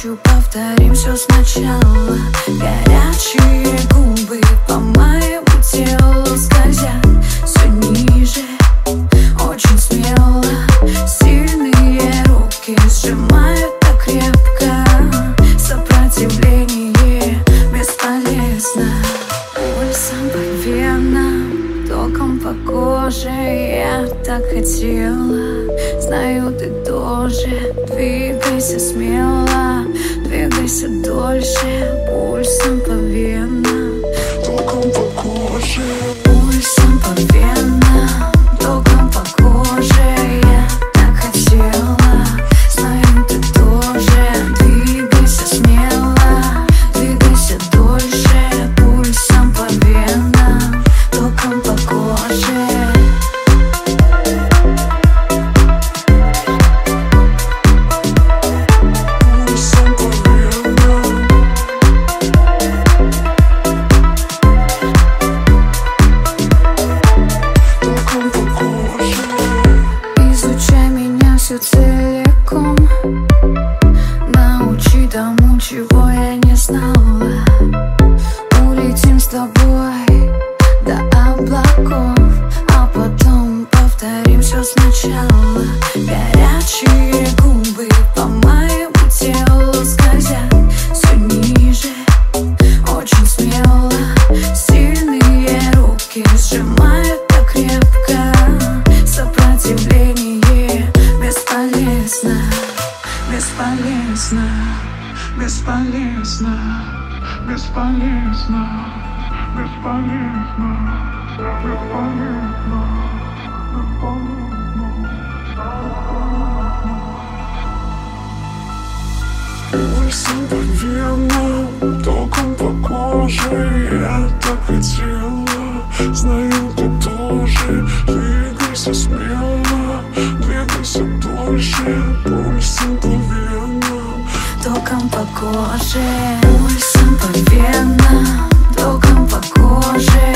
ночью повторим все сначала. Горячие губы по моему телу скользят все ниже, очень смело. Сильные руки сжимают так крепко, сопротивление бесполезно. Пульсом по венам, током по коже. Я так хотела, знаю, ты тоже. Двигайся смело, двигайся дольше. Пульсом по венам, током по коже. пульсом по венам, током по коже. Я так хотела, знаю, ты тоже. Двигайся смело, двигайся дольше. Пульсом по венам, током по коже. Изучай меня всю целиком, научи тому, чего я не знала. Улетим с тобой до облаков, а потом повторим все сначала. Горячие губы по моему телу скользят все ниже, очень смело. Сильные руки сжимают так крепко, сопротивление бесполезно, бесполезно, Бесполезно, бесполезно, бесполезно, бесполезно, бесполезно. Пульсом по венам, током по коже. Я так хотела, знаю, ты тоже. Двигайся смело, двигайся дольше. Пульсом по венам, током по коже. Пульсом по венам, током по коже.